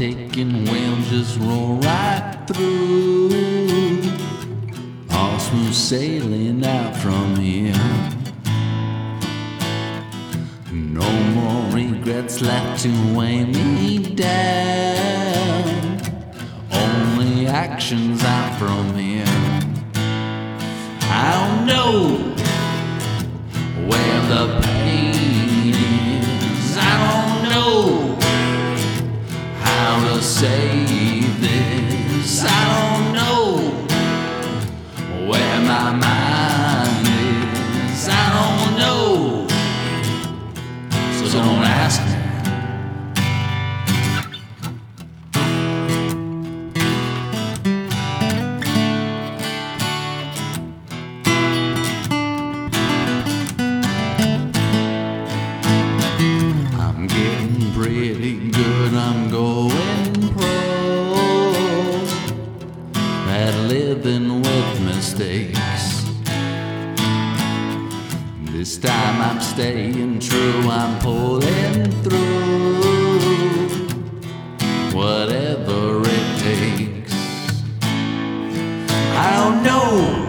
taking will just roll right through. All smooth sailing out from here. No more regrets left to weigh me down. Only actions out from here. I don't know where the pain is. I don't know how to save this. I don't know where my mind is. I don't know, so don't ask me. I'm getting pretty good, I'm going pro at living with mistakes. This time I'm staying true, I'm pulling through whatever it takes. I don't know